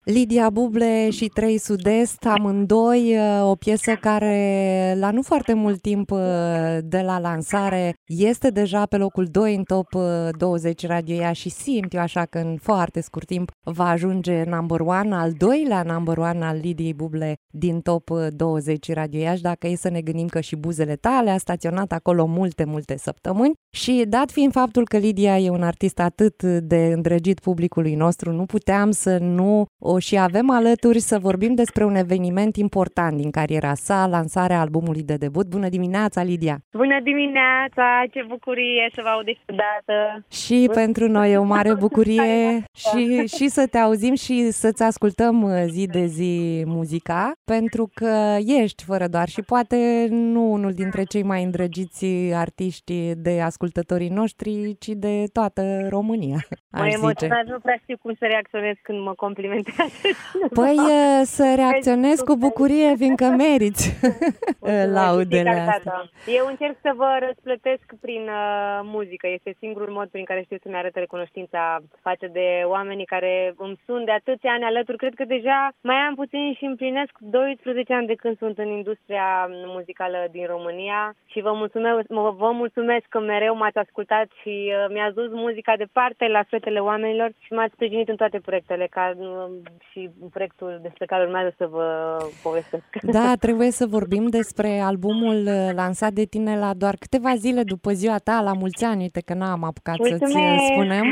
Lidia Buble și Trei Sud-Est, amândoi o piesă care la nu foarte mult timp de la lansare este deja pe locul 2 în top 20 Radio Iași și simt eu așa că în foarte scurt timp va ajunge number one, al doilea number one al Lidiei Buble din top 20 Radio Iași, dacă e să ne gândim că și Buzele Tale a staționat acolo multe săptămâni și dat fiind faptul că Lidia e un artist atât de îndrăgit publicului nostru, nu puteam să nu o și avem alături să vorbim despre un eveniment important din cariera sa, lansarea albumului de debut. Bună dimineața, Lidia! Bună dimineața! Ce bucurie să vă aud dată! Și pentru noi e o mare bucurie și să te auzim și să-ți ascultăm zi de zi muzica, pentru că ești fără doar și poate nu unul dintre cei mai îndrăgiți artiști de ascultătorii noștri, ci de toată România. Mă emoționat, nu prea știu cum să reacționez când mă complimentează. Păi să reacționez cu bucurie, fiindcă meriți laudele astea. Eu încerc să vă răsplătesc prin muzică. Este singurul mod prin care știu să-mi arăt recunoștința față de oamenii care îmi sunt de atâția ani alături. Cred că deja mai am puțin și împlinesc 12 ani de când sunt în industria muzicală din România și vă mulțumesc că mereu m-ați ascultat și mi-ați dus muzica departe la fetele oamenilor și m-ați sprijinit în toate proiectele și proiectul despre care urmează să vă povestesc. Da, trebuie să vorbim despre albumul lansat de tine la doar câteva zile după ziua ta, la mulți ani, uite că n-am apucat să-ți spunem.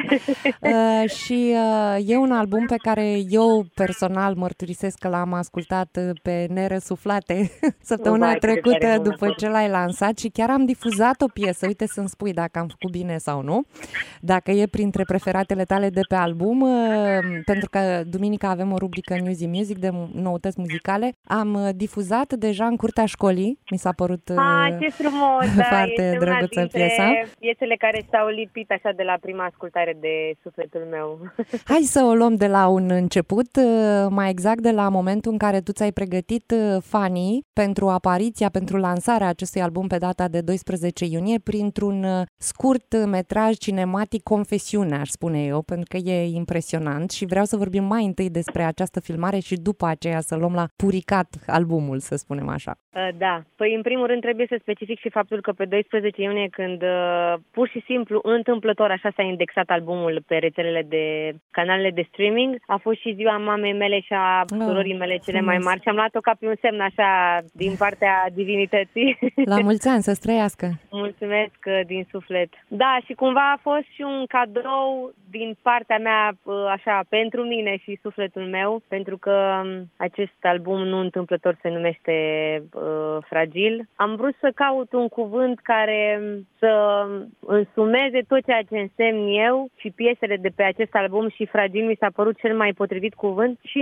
Și e un album pe care eu personal mărturisesc că l-am ascultat pe nerăsuflate săptămâna trecută după ce l-ai lansat și chiar am difuzat o piesă, uite să-mi spui dacă am făcut bine sau nu, dacă e printre preferatele tale de pe album, pentru că duminica avem o rubrică News Music de noutăți muzicale. Am difuzat deja în curtea școlii, mi s-a părut ce frumos, foarte drăguță piesa. Piesele care s-au lipit așa de la prima ascultare de sufletul meu. Hai să o luăm de la un început, mai exact de la momentul în care tu ți-ai pregătit fanii pentru apariția, pentru lansarea acestui album pe data de 12 iunie printr-un scurt metraj cinematic, confesiune, aș spune eu, pentru că e impresionant și vreau să vorbim mai întâi despre această filmare și după aceea să luăm la puricat albumul, să spunem așa. Da. Păi în primul rând trebuie să specific și faptul că pe 12 iunie, când pur și simplu, întâmplător, așa s-a indexat albumul pe rețelele de canalele de streaming, a fost și ziua mamei mele și a surorii mele cele mai mari și am luat-o ca pe un semn așa din partea divinității. La mulți ani, să-ți trăiască! Mulțumesc din suflet! Da, și cumva a fost și un cadou din partea mea, așa, pentru mine și sufletul meu, pentru că acest album nu întâmplător se numește Fragil. Am vrut să caut un cuvânt care să însumeze tot ceea ce însemn eu și piesele de pe acest album și Fragil mi s-a părut cel mai potrivit cuvânt și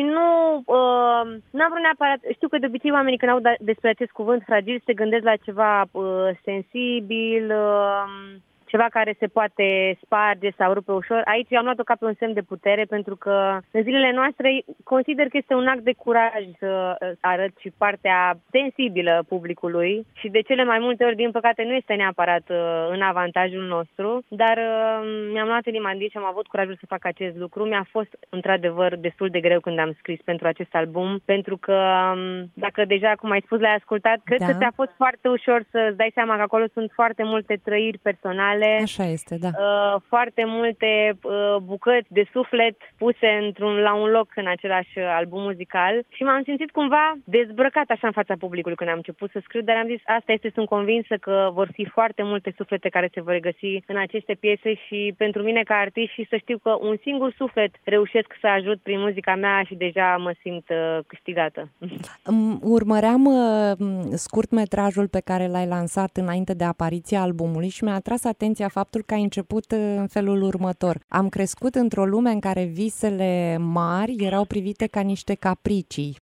n-am vrut neapărat, știu că de obicei oamenii când aud despre acest cuvânt Fragil se gândesc la ceva sensibil, ceva care se poate sparge sau rupe ușor. Aici am luat-o ca pe un semn de putere, pentru că în zilele noastre consider că este un act de curaj să arăt și partea sensibilă publicului și de cele mai multe ori, din păcate, nu este neapărat în avantajul nostru, dar mi-am luat inima în și am avut curajul să fac acest lucru. Mi-a fost, într-adevăr, destul de greu când am scris pentru acest album, pentru că, dacă deja, cum ai spus, l-ai ascultat, cred că ți-a fost foarte ușor să-ți dai seama că acolo sunt foarte multe trăiri personale. Așa este, da. Foarte multe bucăți de suflet puse la un loc în același album muzical și m-am simțit cumva dezbrăcat așa în fața publicului când am început să scriu, dar am zis, asta este, sunt convinsă că vor fi foarte multe suflete care se vor regăsi în aceste piese și pentru mine ca artist și să știu că un singur suflet reușesc să ajut prin muzica mea și deja mă simt câștigată. Urmăream scurtmetrajul pe care l-ai lansat înainte de apariția albumului și mi-a atras atenția faptul că ai început în felul următor. Am crescut într-o lume în care visele mari erau privite ca niște capricii.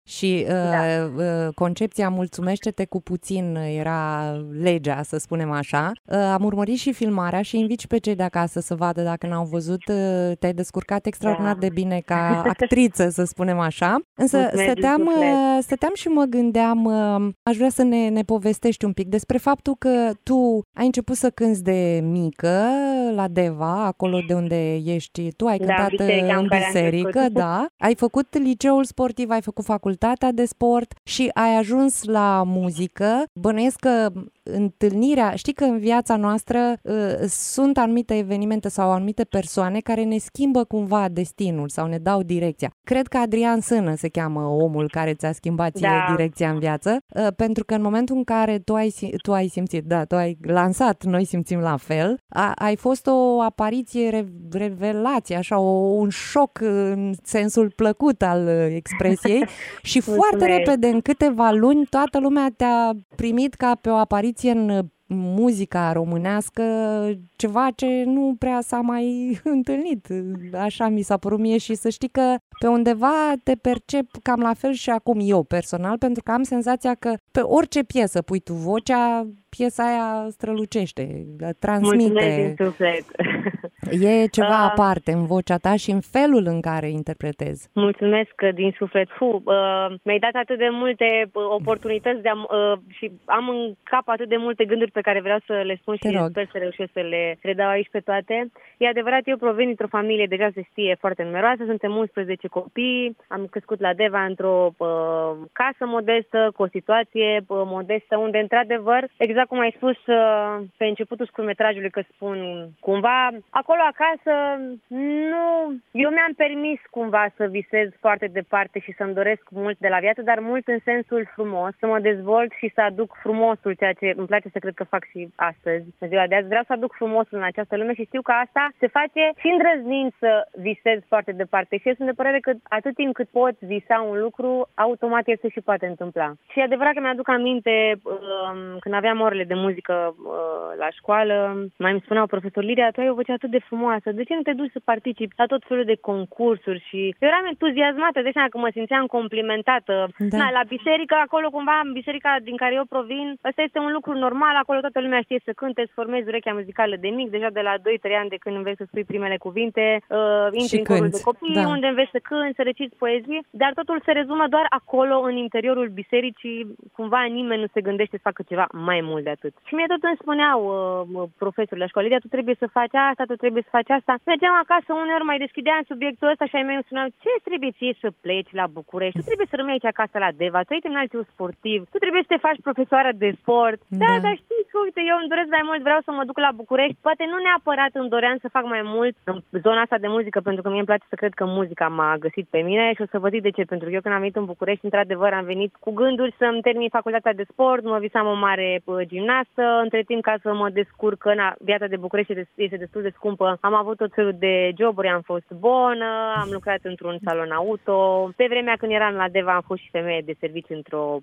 Și concepția mulțumește-te cu puțin era legea, să spunem așa. Am urmărit și filmarea și invit și pe cei de acasă să vadă dacă n-au văzut. Te-ai descurcat extraordinar de bine ca actriță, să spunem așa. Însă stăteam și mă gândeam, aș vrea să ne povestești un pic despre faptul că tu ai început să cânți de mică la Deva, acolo de unde ești. Tu ai cântat în biserică, da. Ai făcut liceul sportiv, ai făcut facultatea de sport și ai ajuns la muzică. Bănuiesc că întâlnirea, știi că în viața noastră sunt anumite evenimente sau anumite persoane care ne schimbă cumva destinul sau ne dau direcția. Cred că Adrian Sână se cheamă omul care ți-a schimbat direcția în viață, pentru că în momentul în care tu ai simțit, tu ai lansat Noi simțim la fel, ai fost o apariție, revelație, așa, un șoc în sensul plăcut al expresiei și foarte repede, în câteva luni, toată lumea te-a primit ca pe o apariție în muzica românească, ceva ce nu prea s-a mai întâlnit. Așa mi s-a părut mie și să știi că pe undeva te percep cam la fel și acum eu personal, pentru că am senzația că pe orice piesă pui tu vocea, piesa aia strălucește, transmite. Mulțumesc din suflet. E ceva aparte în vocea ta și în felul în care interpretezi. Mulțumesc din suflet. Mi-ai dat atât de multe oportunități și am în cap atât de multe gânduri pe care vreau să le spun și sper să reușesc să le redau aici pe toate. E adevărat, eu provin dintr-o familie, deja se știe, foarte numeroasă, suntem 11 copii, am crescut la Deva într-o casă modestă, cu o situație modestă, unde într-adevăr, exact cum ai spus pe începutul scurtmetrajului, că spun cumva, acolo acasă eu mi-am permis cumva să visez foarte departe și să-mi doresc mult de la viață, dar mult în sensul frumos, să mă dezvolt și să aduc frumosul, ceea ce îmi place să cred că fac și astăzi, în ziua de azi. Vreau să aduc frumosul în această lume și știu că asta se face și îndrăznind să visez foarte departe. Și eu sunt de părere că atât timp cât poți visa un lucru, automat el se și poate întâmpla. Și e adevărat că mi-aduc aminte când aveam orele de muzică la școală, mai îmi spuneau profesor: Lidia, tu ai o voce atât de frumoasă, de ce nu te duci să participi la tot felul de concursuri? Și eu eram entuziasmată, de seama că mă simțeam complimentată. La biserică, acolo cumva, în biserica din care eu provin, ăsta este un lucru normal, acolo toată lumea știe să cânte, să formezi urechea muzicală de mic, deja de la 2-3 ani de când înveți să spui primele cuvinte, intri în corul de copii, unde înveți să cânti, să reciți poezii, dar totul se rezumă doar acolo, în interiorul bisericii, cumva nimeni nu se gândește să facă ceva mai mult de atât. Și mie tot îmi spuneau profesorii la școală: Lidia, tu trebuie să faci asta, tu trebuie să faci asta. Mergeam acasă, uneori mai deschideam subiectul ăsta și ai mei îmi spuneau: ce trebuie ție să pleci la București? Tu trebuie să rămâi aici acasă la Deva, tu ai terminat liceul sportiv, tu trebuie să te faci profesoară de sport. Dar știi, uite, eu îmi doresc mai mult, vreau să mă duc la București. Poate nu neapărat îmi doream să fac mai mult în zona asta de muzică, pentru că mie îmi place să cred că muzica m-a găsit pe mine și o să vă zic de ce. Pentru că eu când am venit în București, într-adevăr, am venit cu gânduri să-mi termin facultatea de sport, mă visam o mare gimnastă, între timp, ca să mă descurc, viața de București este destul de scumpă. Am avut tot felul de joburi, am fost bonă, am lucrat într-un salon auto. Pe vremea când eram la Deva am fost și femeie de serviciu într-o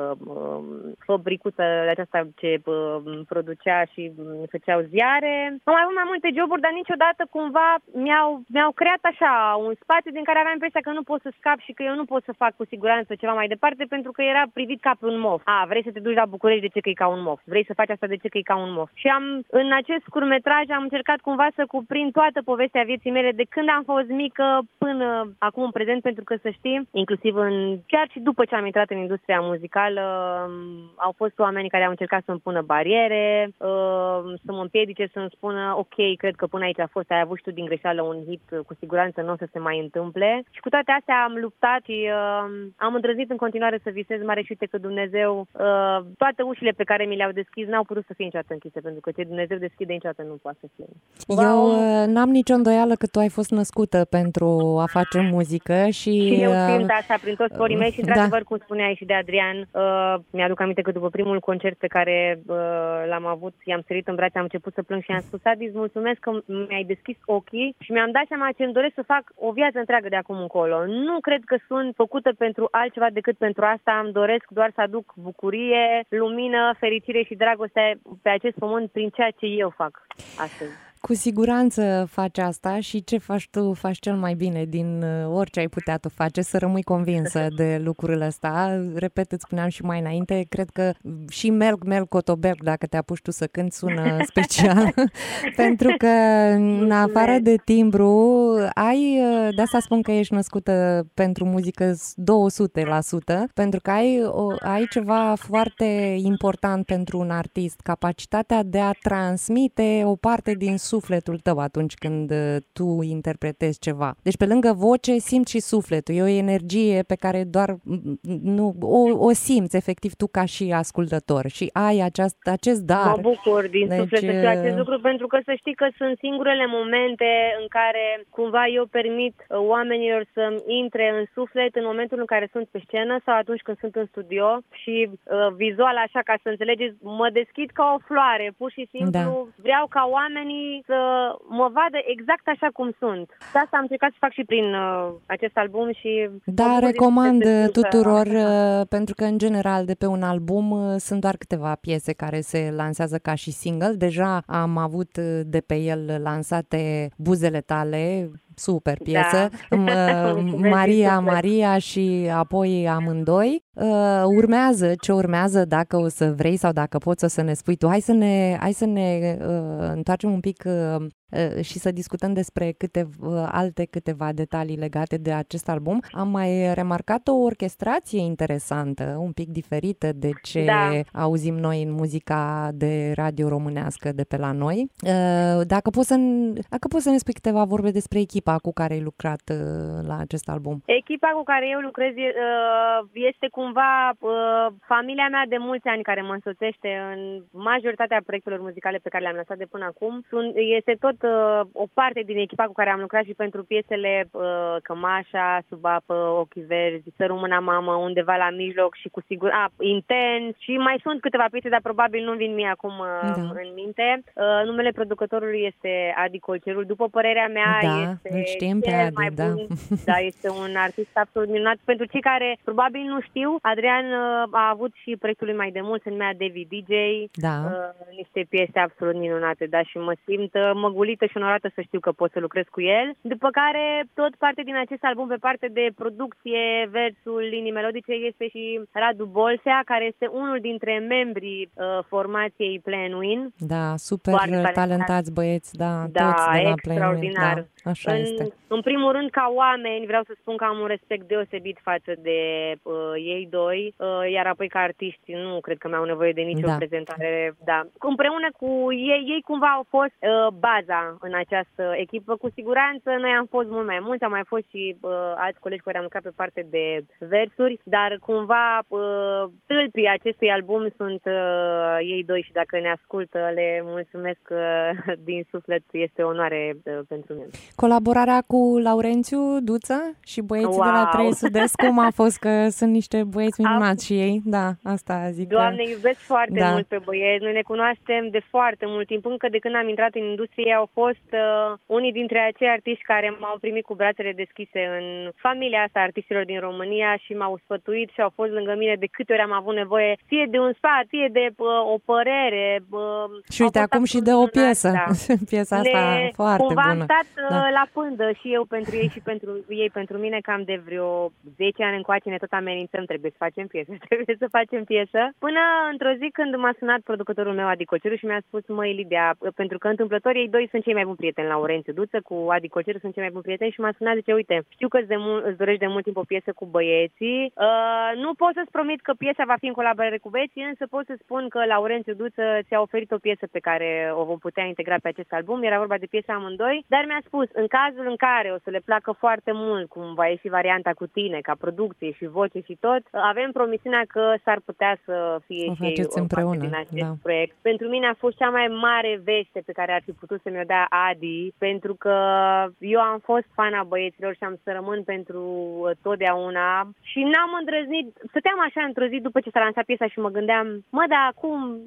fabricuță de aceasta ce producea și făceau ziare. Am mai avut mai multe joburi, dar niciodată cumva mi-au creat așa un spațiu din care aveam impresia că nu pot să scap și că eu nu pot să fac cu siguranță ceva mai departe, pentru că era privit ca pe un mof. Vrei să te duci la București, de ce că e ca un mof? Vrei să faci asta, de ce că e ca un mof? Și în acest scurtmetraj am încercat cumva să cuprind toată povestea vieții mele de când am fost mică până acum în prezent, pentru că, să știi, inclusiv chiar și după ce am intrat în industria muzicală, au fost oameni care au încercat să-mi pună bariere, să mă împiedice, să-mi spună: ok, cred că până aici a fost, ai avut și tu din greșeală un hit, cu siguranță nu o să se mai întâmple. Și cu toate astea am luptat și am îndrăznit în continuare să visez mare și uite că Dumnezeu, toate ușile pe care mi le-au deschis n-au putut să fie niciodată închise, pentru că ce Dumnezeu deschide niciodată nu poate să fie. Eu n-am nicio îndoială că tu ai fost născută pentru a face muzică și eu simt așa prin toți porii mei și într-adevăr, cum spuneai și de Adrian, mi-aduc aminte că după primul concert pe care l-am avut, i-am sărit în brațe, am început să plâng și i-am spus: Adi, îți mulțumesc că mi-ai deschis ochii și mi-am dat seama ce îmi doresc să fac o viață întreagă de acum încolo. Nu cred că sunt făcută pentru altceva decât pentru asta. Îmi doresc doar să aduc bucurie, lumină, fericire și dragoste pe acest pământ prin ceea ce eu fac astăzi. Cu siguranță faci asta și ce faci tu, faci cel mai bine din orice ai putea tu face, să rămâi convinsă de lucrul ăsta. Repet, îți spuneam și mai înainte, cred că și Melc Cotoberg, dacă te apuci tu să cânti, sună special, pentru că în afară de timbru, de asta spun că ești născută pentru muzică 200%, pentru că ai ceva foarte important pentru un artist, capacitatea de a transmite o parte din sufletul tău atunci când tu interpretezi ceva. Deci pe lângă voce simți și sufletul. E o energie pe care doar o simți efectiv tu ca și ascultător și ai acest dar. Mă bucur din suflet să știu acest lucru, pentru că să știi că sunt singurele momente în care cumva eu permit oamenilor să-mi intre în suflet în momentul în care sunt pe scenă sau atunci când sunt în studio și vizual, așa, ca să înțelegeți, mă deschid ca o floare, pur și simplu vreau ca oamenii să mă vadă exact așa cum sunt. De asta am încercat să fac și prin acest album și... Da, recomand tuturor, pentru că în general de pe un album sunt doar câteva piese care se lansează ca și single. Deja am avut de pe el lansate Buzele tale, super piesă, Maria și apoi Amândoi. Ce urmează, dacă o să vrei sau dacă poți să ne spui tu. Hai să ne întoarcem un pic și să discutăm despre câteva detalii legate de acest album. Am mai remarcat o orchestrație interesantă, un pic diferită de ce auzim noi în muzica de radio românească de pe la noi. Dacă poți să ne spui câteva vorbe despre echipa cu care ai lucrat la acest album. Echipa cu care eu lucrez este cumva familia mea de mulți ani care mă însoțește în majoritatea proiectelor muzicale pe care le-am lăsat de până acum. Este tot o parte din echipa cu care am lucrat și pentru piesele Cămașa, Sub apă, Ochii verzi, Să rămână mamă, Undeva la mijloc și cu sigur Intens și mai sunt câteva piese, dar probabil nu vin mie acum în minte. Numele producătorului este Adi Colcerul. După părerea mea, este cel mai bun. Da, este un artist absolut minunat. Pentru cei care probabil nu știu, Adrian a avut și proiectul lui mai de mult, se numea David DJ. Niște piese absolut minunate, da, și mă simt măgulită și onorată să știu că pot să lucrez cu el. După care, tot parte din acest album, pe parte de producție, versul, linii melodice, este și Radu Bolsea, care este unul dintre membrii formației Plan Win. Da, super talentați băieți, toți de la extraordinar. Plan Win. Da, așa este. În primul rând, ca oameni, vreau să spun că am un respect deosebit față de ei doi, iar apoi ca artiști nu cred că mi-au nevoie de nicio prezentare. Da. Împreună cu ei cumva au fost baza în această echipă. Cu siguranță noi am fost mult mai mulți, am mai fost și alți colegi care am lucrat pe parte de versuri, dar cumva tâlpii acestui album sunt ei doi și dacă ne ascultă le mulțumesc din suflet, este o onoare pentru mine. Colaborarea cu Laurențiu Duță și băieții de la 3 Sud-Est, cum a fost? Că sunt niște băieți minunați și ei. Da, asta zic. Doamne, iubesc foarte mult pe băieți. Noi ne cunoaștem de foarte mult timp. Încă de când am intrat în industrie, au fost unii dintre acei artiști care m-au primit cu brațele deschise în familia asta artistilor din România și m-au sfătuit și au fost lângă mine de câte ori am avut nevoie, fie de un sfat, fie de o părere. Și uite, acum și de o piesă. Piesa asta foarte bună. Cumva am stat la pândă și eu pentru ei și pentru ei pentru mine, cam de vreo 10 ani încoace ne tot amenințăm, trebuie să facem piesă. Până într-o zi când m-a sunat producătorul meu, Adi Colceru, și mi-a spus: măi, Lidia, pentru că întâmplător ei doi sunt cei mai buni prieteni, Laurențiu Duță cu Adi Colceru sunt cei mai buni prieteni, și m-a sunat, zice: uite, știu că îți dorești de mult timp o piesă cu băieții, nu pot să-ți promit că piesa va fi în colaborare cu băieții, însă pot să spun că Laurențiu Duță ți-a oferit o piesă pe care o vom putea integra pe acest album. Era vorba de piesa Amândoi, dar mi-a spus: în cazul în care o să le placă foarte mult cum va ieși varianta cu tine, ca producție și voce și tot, avem promisiunea că s-ar putea să fie și o parte din acest proiect. Pentru mine a fost cea mai mare veste pe care ar fi putut să mi-o dea Adi, pentru că eu am fost fana băieților și am să rămân pentru totdeauna și n-am îndrăznit. Stăteam așa într-o zi după ce s-a lansat piesa și mă gândeam: dar acum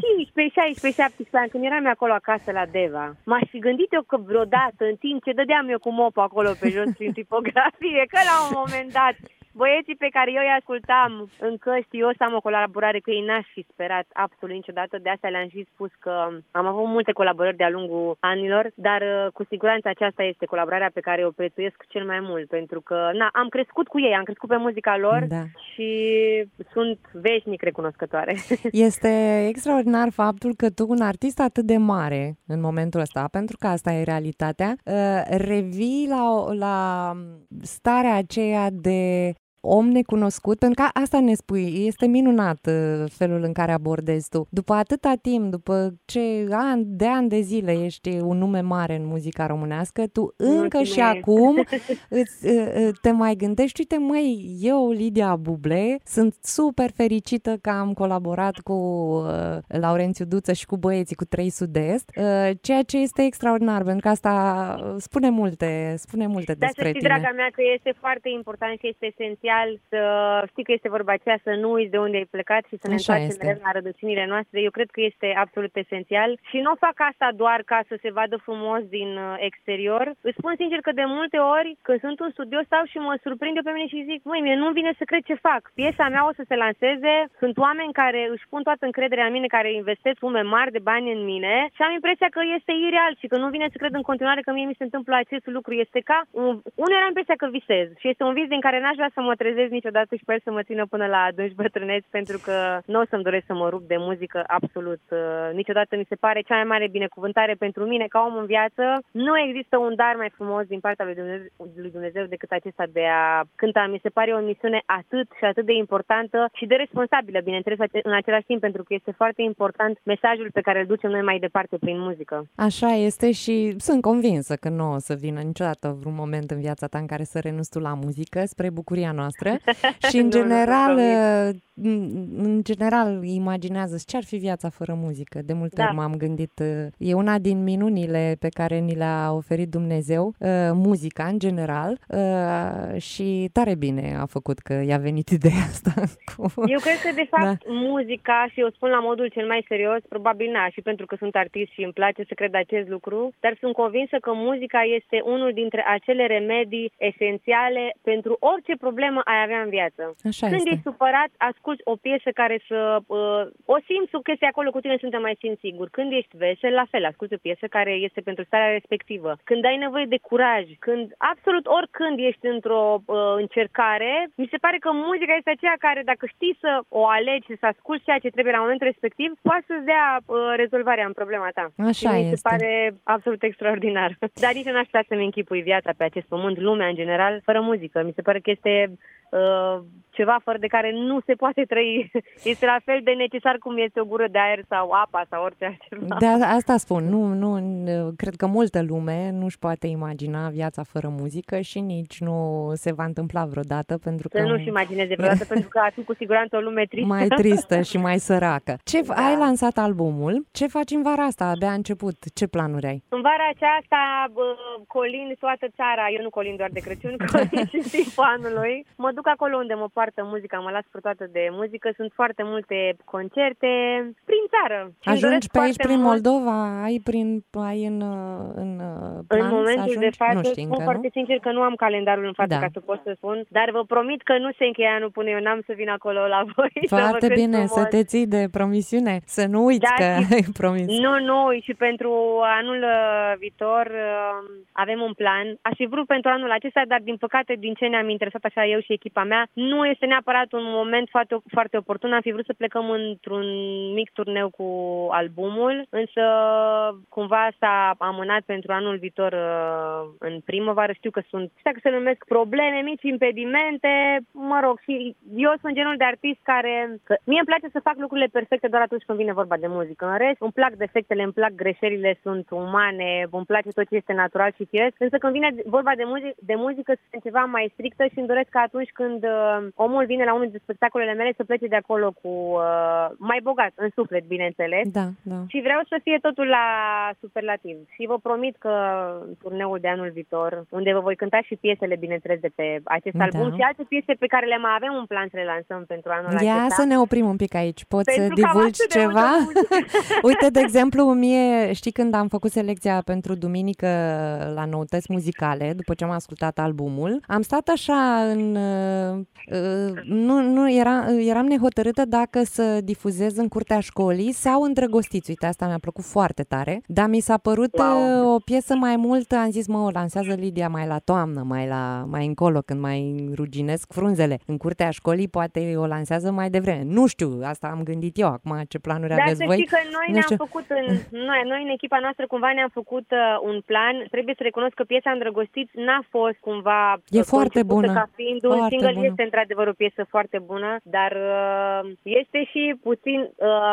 15, 16, 17 ani, când eram acolo acasă la Deva, m-aș fi gândit eu că vreodată, în timp ce dădeam eu cu mopul acolo pe jos prin tipografie, că la un moment dat Băieții pe care eu îi ascultam în căști, eu să am o colaborare cu ei, n-aș fi sperat absolut niciodată. De asta le-am și spus că am avut multe colaborări de-a lungul anilor, dar cu siguranță aceasta este colaborarea pe care o prețuiesc cel mai mult, pentru că am crescut cu ei, am crescut pe muzica lor și sunt veșnic recunoscătoare. Este extraordinar faptul că tu, un artist atât de mare în momentul ăsta, pentru că asta e realitatea, revii la starea aceea de om necunoscut, pentru că asta ne spui, este minunat felul în care abordezi tu. După atâta timp, după ce ani de zile ești un nume mare în muzica românească, tu încă și acum te mai gândești, uite măi, eu, Lidia Buble, sunt super fericită că am colaborat cu Laurențiu Duță și cu băieții, cu 3 Sud-Est, ceea ce este extraordinar, pentru că asta spune multe despre tine. Dar să știi, draga mea, că este foarte important și este esențial să știi că este vorba aceea, să nu uiți de unde ai plecat și să ne întoarcem mereu la rădăcinile noastre. Eu cred că este absolut esențial și nu fac asta doar ca să se vadă frumos din exterior. Îți spun sincer că de multe ori, când sunt în studio, stau și mă surprinde pe mine și zic, măi, mie nu vine să cred ce fac. Piesa mea o să se lanseze, sunt oameni care își pun toată încrederea în mine, care investesc sume mari de bani în mine și am impresia că este ireal și că nu vine să cred în continuare că mie mi se întâmplă acest lucru. Este ca, uneori am impresia că visez și este un vis din care n-aș vrea să mă trezesc niciodată și sper să mă țină până la adânci bătrâneți, pentru că nu o să-mi doresc să mă rup de muzică absolut niciodată. Mi se pare cea mai mare binecuvântare pentru mine ca om în viață. Nu există un dar mai frumos din partea lui Dumnezeu decât acesta de a cânta. Mi se pare o misiune atât și atât de importantă și de responsabilă, bineînțeles, în același timp, pentru că este foarte important mesajul pe care îl ducem noi mai departe prin muzică. Așa este și sunt convinsă că nu o să vină niciodată vreun moment în viața ta în care să renunți tu la muzică, spre bucuria noastră. Și în general imaginează ce ar fi viața fără muzică. De multe ori m-am gândit, e una din minunile pe care ni le-a oferit Dumnezeu, muzica în general, și tare bine a făcut că i-a venit ideea asta. Eu cred că de fapt muzica, și eu spun la modul cel mai serios, probabil și pentru că sunt artist și îmi place să cred acest lucru, dar sunt convinsă că muzica este unul dintre acele remedii esențiale pentru orice problemă ai avea în viață. Când ești supărat, asculți o piesă care să o simți că este acolo cu tine, să te mai simți sigur. Când ești vesel, la fel, asculți o piesă care este pentru starea respectivă. Când ai nevoie de curaj, când absolut oricând ești într-o încercare, mi se pare că muzica este aceea care, dacă știi să o alegi și să asculți ceea ce trebuie la momentul respectiv, poate să-ți dea rezolvarea în problema ta. Așa și mi se pare absolut extraordinar. Dar nici n-aș putea să-mi închipui viața pe acest pământ, lumea în general, fără muzică. Mi se pare că este ceva fără de care nu se poate trăi. Este la fel de necesar cum este o gură de aer sau apa sau orice altceva. De asta spun. Nu, cred că multă lume nu-și poate imagina viața fără muzică și nici nu se va întâmpla vreodată, pentru că... Să nu-și imagineze vreodată, pentru că ar fi cu siguranță o lume tristă. Mai tristă și mai săracă. Ai lansat albumul. Ce faci în vara asta? Abia a început. Ce planuri ai? În vara aceasta colin toată țara. Eu nu colin doar de Crăciun, colin și timpul anului. Mă duc acolo unde mă poartă muzica, mă las purtată de muzică, sunt foarte multe concerte prin țară. Ajungi pe aici prin Moldova? Ai în plan în momentul să de față, spun foarte sincer că nu am calendarul în față ca să pot să spun, dar vă promit că nu se încheie anul până eu n-am să vin acolo la voi. Foarte bine, frumos. Să te ții de promisiune, să nu uiți că ai promis. Nu, și pentru anul viitor avem un plan. Aș fi vrut pentru anul acesta, dar din păcate, din ce ne-am interesat așa eu și echipa mea, nu este neapărat un moment foarte, foarte oportun. Am fi vrut să plecăm într-un mic turneu cu albumul, însă cumva s-a amânat pentru anul viitor în primăvară. Știu că sunt, știu că se numesc probleme, mici impedimente, mă rog, și eu sunt genul de artist care, mie îmi place să fac lucrurile perfecte doar atunci când vine vorba de muzică. În rest, îmi plac defectele, îmi plac greșelile, sunt umane, îmi place tot ce este natural și firesc, însă când vine vorba de muzică sunt ceva mai strictă și îmi doresc că atunci când omul vine la unul dintre spectacolele mele să plece de acolo cu mai bogat, în suflet, bineînțeles. Da. Și vreau să fie totul la superlativ. Și vă promit că turneul de anul viitor, unde vă voi cânta și piesele, bineînțeles, de pe acest album și alte piese pe care le mai avem un plan să le lansăm pentru anul acesta. Ia să ne oprim un pic aici. Poți să divulgi ceva? Uite, de exemplu, mie, știi, când am făcut selecția pentru duminică la noutăți muzicale, după ce am ascultat albumul, am stat așa în eram nehotărâtă dacă să difuzez în curtea școlii sau Îndrăgostiți. Uite, asta mi-a plăcut foarte tare, dar mi s-a părut o piesă mai mult, am zis, o lansează Lidia mai la toamnă, mai încolo, când mai ruginesc frunzele. În curtea școlii poate o lansează mai devreme. Nu știu, asta am gândit eu acum, ce planuri aveți voi. Dar să știi că noi în echipa noastră cumva ne-am făcut un plan. Trebuie să recunosc că piesa Îndrăgostiți n-a fost cumva foarte bună. Ca fiind un single. Este într-adevăr o piesă foarte bună, dar este și puțin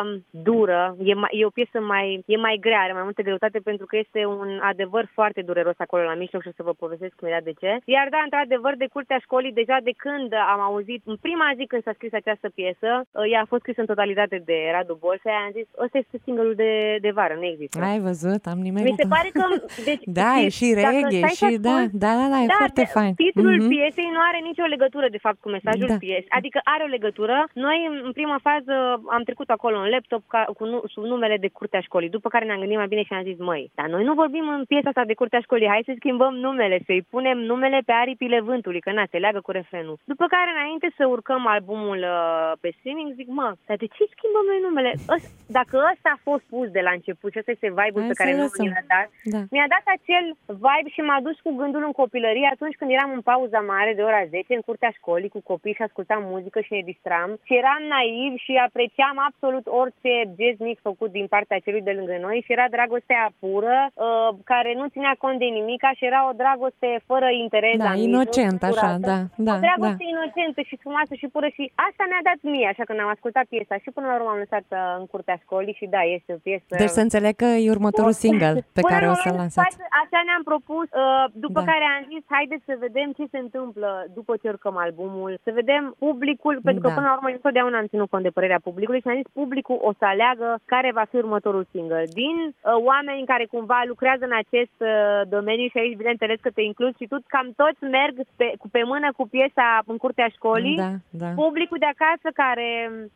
dură. E o piesă mai grea, are mai multă greutate, pentru că este un adevăr foarte dureros acolo la mijloc și o să vă povestesc imediat de ce. Iar da, într-adevăr, de curtea școlii, deja de când am auzit, în prima zi când s-a scris această piesă, ea a fost scrisă în totalitate de Radu Bolșa, am zis, ăsta este single-ul de vară, nu există. Ai văzut? Am nimerit. Mi se pare că... Deci, da, e și reggae, și da, e foarte fain. Titlul piesei nu are nicio legătură, de fapt, cu mesajul piesei. Adică are o legătură. Noi, în prima fază, am trecut acolo în laptop sub numele de curtea școlii, după care ne-am gândit mai bine și am zis, măi, dar noi nu vorbim în piesa asta de curtea școlii, hai să schimbăm numele, să-i punem numele pe aripile vântului, că se leagă cu refrenul. După care, înainte să urcăm albumul pe streaming, zic, dar de ce schimbăm noi numele? Dacă ăsta a fost pus de la început și ăsta este vibe-ul pe care nu mi-a dat, mi-a dat acel vibe și m-a dus cu gândul în copilărie atunci când eram în pauza mare de ora 10 în curtea școlii cu copii și ascultam muzică și ne distram și eram naiv și apreciam absolut orice gest mic făcut din partea celui de lângă noi și era dragostea pură, care nu ținea cont de nimic și era o dragoste fără interes. Da, inocent, așa, da. O dragoste inocentă și frumoasă și pură și asta mi-a dat mie, așa când am ascultat piesa și până la urmă am lăsat în curtea școlii și da, este o piesă... Deci să înțeleg că e următorul single pe care o să-l lansați. Așa ne-am propus, după care am zis, haideți să vedem ce se întâmplă după ce urcăm albumul, să vedem publicul, pentru că până la urmă întotdeauna am ținut cont de părerea publicului și am zis, publicul o să aleagă care va fi următorul single. Din oameni care cumva lucrează în acest domeniu și aici, bineînțeles că te includi și tu, cam toți merg pe mână cu piesa în curtea școlii. Da. Publicul de acasă care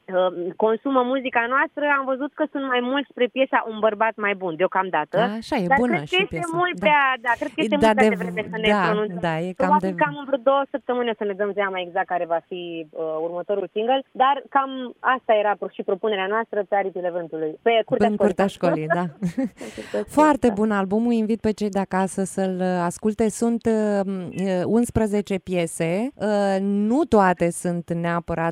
consumă muzica noastră, am văzut că sunt mai mulți spre piesa Un bărbat mai bun, deocamdată. Așa, e bună și piesa. Cred că este mult prea devreme să ne pronunțăm. Da, e cam de... Cam în vreo 2 săptămâni o să ne dăm seama exact care va fi următorul single, dar cam asta era și propunerea noastră pe aripile vântului. Pe curtea școlii, da. Foarte bun albumul, invit pe cei de acasă să-l asculte. Sunt 11 piese, nu toate sunt neapărat,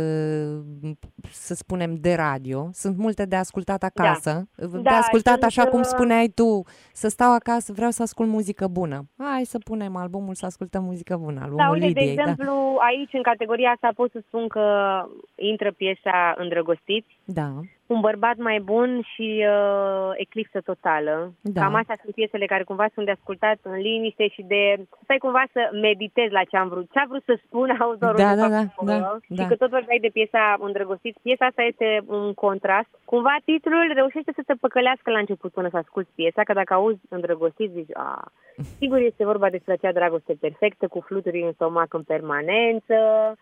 să spunem, de radio, sunt multe de ascultat acasă, de ascultat așa cum spuneai tu, să stau acasă, vreau să ascult muzică bună. Hai să punem albumul, să ascultăm muzică bună, albumul uite, Lidiei. De exemplu, aici, în categoria asta, pot să spun că intră piesa Îndrăgostiți. Da. Un bărbat mai bun și Eclipsă totală. Da. Cam astea sunt piesele care cumva sunt de ascultat în liniște și de stai cumva să meditezi la ce a vrut să spună autorul. Da. Și că tot vorbeai de piesa Îndrăgostiți. Piesa asta este un contrast. Cumva titlul reușește să te păcălească la început până să asculti piesa, că dacă auzi Îndrăgostiți zici, sigur este vorba despre acea dragoste perfectă cu fluturi în stomac în permanență,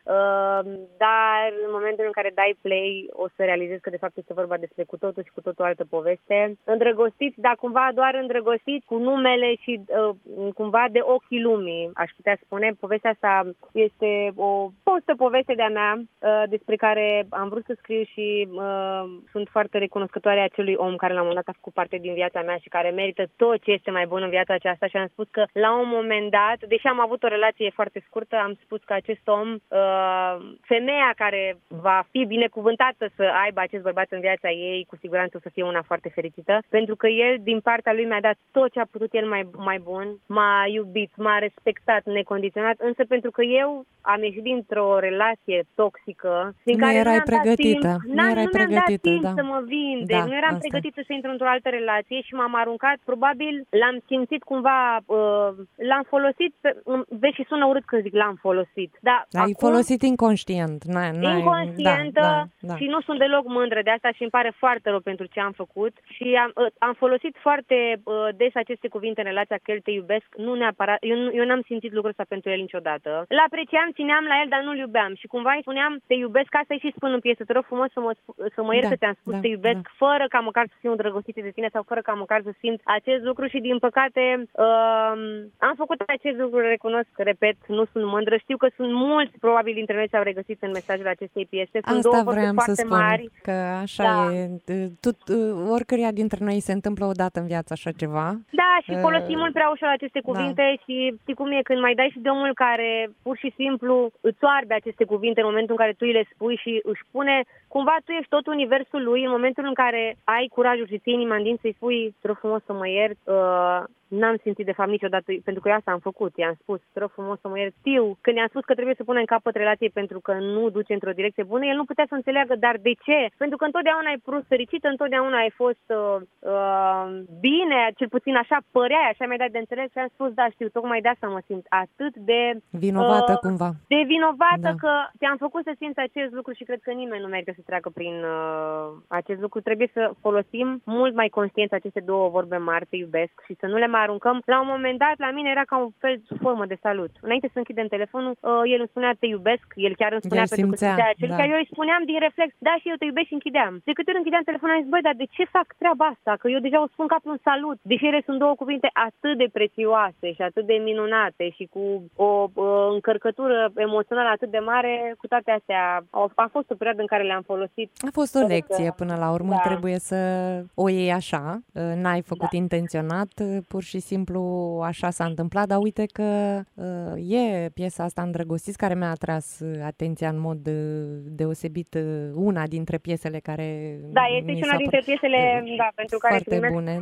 dar în momentul în care dai play o să realizezi că de fapt este vorba despre cu totul și cu totul altă poveste. Îndrăgostiți, dar cumva doar îndrăgostiți cu numele și cumva de ochii lumii, aș putea spune. Povestea asta este o fostă poveste de-a mea despre care am vrut să scriu și sunt foarte recunoscătoare acelui om care la un moment dat a făcut parte din viața mea și care merită tot ce este mai bun în viața aceasta și am spus că la un moment dat, deși am avut o relație foarte scurtă, am spus că acest om, femeia care va fi binecuvântată să aibă acest bărbat în viața ei, cu siguranță o să fie una foarte fericită, pentru că el, din partea lui, mi-a dat tot ce a putut el mai bun, m-a iubit, m-a respectat necondiționat, însă pentru că eu am ieșit dintr-o relație toxică, din care erai pregătită. Nu mi-am dat timp să mă vindec, nu eram pregătită să intru într-o altă relație și m-am aruncat, probabil l-am simțit cumva, l-am folosit, vezi și sună urât când zic l-am folosit. Ai folosit inconștient. conștientă și nu sunt deloc mândră de asta și îmi pare foarte rău pentru ce am făcut și am folosit foarte des aceste cuvinte în relația că el te iubesc, nu neapărat, eu n-am simțit lucrul ăsta pentru el niciodată. Îl apreciam, țineam la el, dar nu-l iubeam și cumva îi spuneam te iubesc, asta și spun în piesă, te rog frumos să mă iert că ți-am spus te iubesc, fără ca măcar să fiu îndrăgostită de tine sau fără ca măcar să simt acest lucru și din păcate am făcut acest lucru, recunosc, repet, nu sunt mândră, știu că sunt mulți probabil dintre noi s-au regăsit în mesajele acestei piese, sunt două vorbe foarte mari. Că așa e, oricăruia dintre noi se întâmplă odată în viață așa ceva. Da, și folosim mult prea ușor aceste cuvinte și știi cum e, când mai dai și de omul care pur și simplu îți oarbe aceste cuvinte în momentul în care tu îi le spui și își pune, cumva tu ești tot universul lui, în momentul în care ai curajul și ții inima în dinți să-i spui, te rog frumos să mă iert, n-am simțit de fapt niciodată, pentru că eu asta am făcut, i-am spus, te rog frumos să mă iert. Știu, când i-am spus că trebuie să punem în capăt relației pentru că nu duce într-o direcție bună, el nu putea să înțeleagă, dar de ce? Pentru că întotdeauna ai fost fericită, întotdeauna ai fost bine, cel puțin așa păreai, așa mi-ai dat de înțeles și am spus, da, știu, tocmai de asta mă simt atât de vinovată cumva. De vinovată că te-am făcut să simți acest lucru și cred că nimeni nu merită să treacă prin acest lucru. Trebuie să folosim mult mai conștient aceste două vorbe mari, te iubesc, și să nu le mai aruncăm. La un moment dat, la mine era ca un fel sub formă de salut. Înainte să închidem telefonul, el îmi spunea te iubesc, el chiar îmi spunea pentru că simțea acel, chiar eu îi spuneam din reflex, da, și eu te iubesc și închideam. De câte ori închideam telefonul, am zis, băi, dar de ce fac treaba asta? Că eu deja o spun ca pe un salut. Deși ele sunt două cuvinte atât de prețioase și atât de minunate și cu o încărcătură emoțională atât de mare, cu toate astea, a fost o perioadă în care le-am folosit. A fost o lecție până la urmă, trebuie să o iei așa, n-ai făcut intenționat, pur și simplu așa s-a întâmplat, dar uite că e piesa asta Îndrăgostiți care mi-a atras atenția în mod deosebit, una dintre piesele care este și una dintre piesele pentru care foarte bune,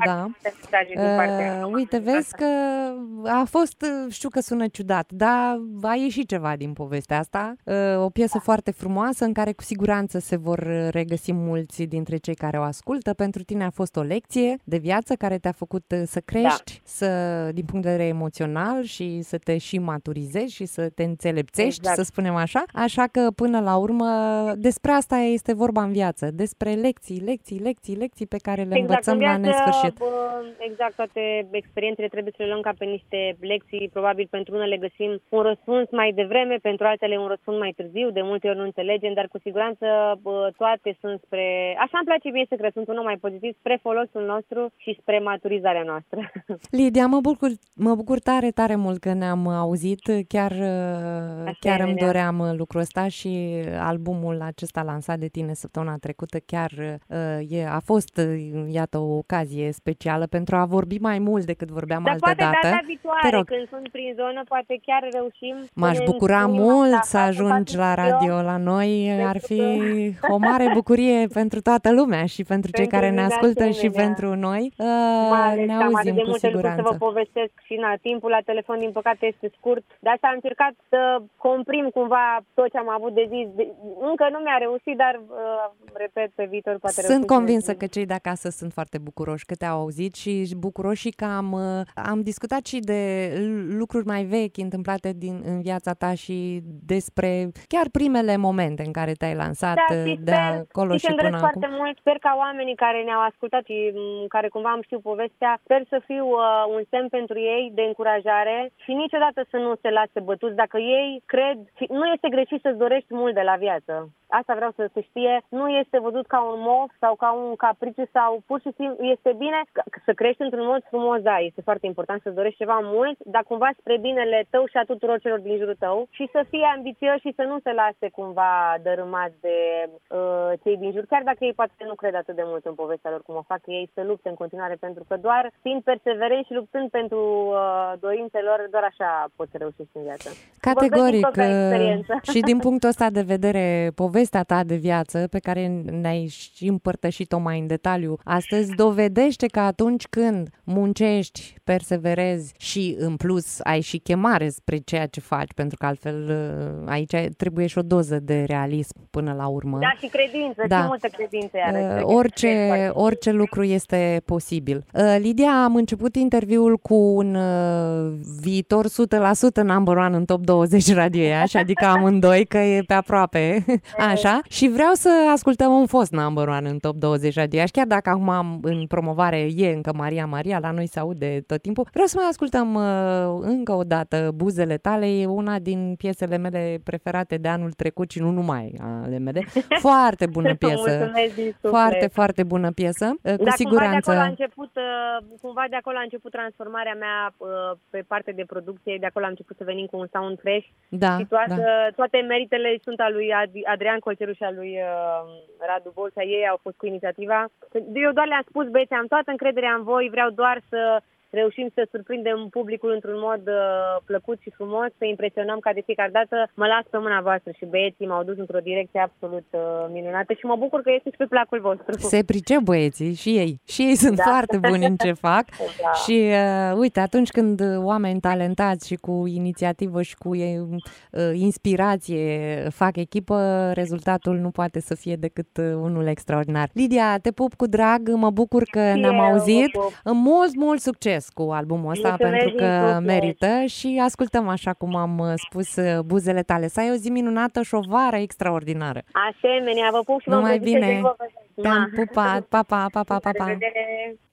uite, vezi că a fost, știu că sună ciudat, dar a ieșit ceva din povestea asta, o piesă foarte frumoasă în care cu siguranță se vor regăsi mulți dintre cei care o ascultă. Pentru tine a fost o lecție de viață care te-a făcut să crești, din punct de vedere emoțional și să te și maturizezi și să te înțelepțești, să spunem așa. Așa că până la urmă despre asta este vorba în viață, despre lecții pe care le învățăm la nesfârșit. Exact, toate experiențele trebuie să le luăm ca pe niște lecții, probabil pentru unele găsim un răspuns mai devreme, pentru altele un răspuns mai târziu, de multe ori nu înțelegem, dar cu siguranță toate sunt spre, așa îmi place mie să cred, sunt unul mai pozitiv, spre folosul nostru și spre maturizarea noastră. Lidia, mă bucur tare mult că ne-am auzit, chiar îmi doream lucrul ăsta și albumul acesta lansat de tine săptămâna trecută chiar a fost, iată, o ocazie specială pentru a vorbi mai mult decât vorbeam altădată. Dar poate data viitoare, când sunt prin zonă, poate chiar reușim. M-aș bucura mult să ajungi la radio la noi, ar fi o mare bucurie pentru toată lumea și pentru cei care ne ascultă și pentru noi. Ne auzim cu siguranță. Să vă povestesc și timpul la telefon, din păcate, este scurt. De asta am încercat să comprim cumva tot ce am avut de zis. Încă nu mi-a reușit, dar, repet, pe viitor poate reuși. Sunt convinsă că cei de acasă sunt foarte bucuroși că te-au auzit și bucuroși că am discutat și de lucruri mai vechi întâmplate în viața ta și despre chiar primele momente în care te-ai lansat de acolo și până acum. Foarte mult. Sper ca oamenii care ne-au ascultat și care cumva am știut povestea, sper să fiu un semn pentru ei de încurajare și niciodată să nu se lase bătuți. Dacă ei cred, și nu este greșit să-ți dorești mult de la viață. Asta vreau să se știe. Nu este văzut ca un mof sau ca un capriciu sau pur și simplu este bine să crești într-un mod frumos, da, este foarte important să-ți dorești ceva mult, dar cumva spre binele tău și a tuturor celor din jurul tău și să fie ambițios și să nu se lase cumva dărâmați de cei din jur, chiar dacă ei poate nu cred atât de mult în povestea lor cum o fac ei, să lupte în continuare, pentru că doar fiind perseverenți și luptând pentru dorințele lor, doar așa poți să reușești în viață. Categoric. Și din punctul ăsta de vedere, povestea ta de viață, pe care ne-ai și împărtășit-o mai în detaliu astăzi, dovedește că atunci când muncești, perseverezi și în plus ai și chemare spre ceea ce faci, pentru că altfel aici trebuie și o doză de realism până la urmă. Da, și credință, și multă credință. Orice lucru este posibil. Lidia, am început interviul cu un viitor 100% number one în top 20 Radio Iași, adică amândoi, că e pe aproape. Așa, și vreau să ascultăm un fost number one în top 20 radiași, chiar dacă acum în promovare e încă Maria, la noi se aude tot timpul. Vreau să mai ascultăm încă o dată Buzele tale, e una din piesele mele preferate de anul trecut și nu numai ale mele. Foarte bună piesă. Foarte, foarte bună piesă. Cu siguranță. Cumva de acolo a început transformarea mea pe partea de producție, de acolo am început să venim cu un sound fresh. Da, și toate meritele sunt a lui Adrian Colceru și a lui Radu Bolcea. Ei au fost cu inițiativa. Eu doar le-am spus, băieți, am toată încrederea în voi, vreau doar să reușim să surprindem publicul într-un mod plăcut și frumos, să impresionăm ca de fiecare dată. Mă las pe mâna voastră și băieții m-au dus într-o direcție absolut minunată și mă bucur că este și pe placul vostru. Se pricep băieții și ei. Și ei sunt foarte buni în ce fac. Da. Și uite, atunci când oameni talentați și cu inițiativă și cu inspirație fac echipă, rezultatul nu poate să fie decât unul extraordinar. Lidia, te pup cu drag, mă bucur că ne-am auzit. Mult succes cu albumul ăsta. Mulțumesc, pentru că merită și ascultăm, așa cum am spus, Buzele tale. Să ai o zi minunată și o vară extraordinară. Asemenea, vă pup și vă numai bine. Te-am pupat. Pa, pa, pa, pa, pa, pa. La revedere.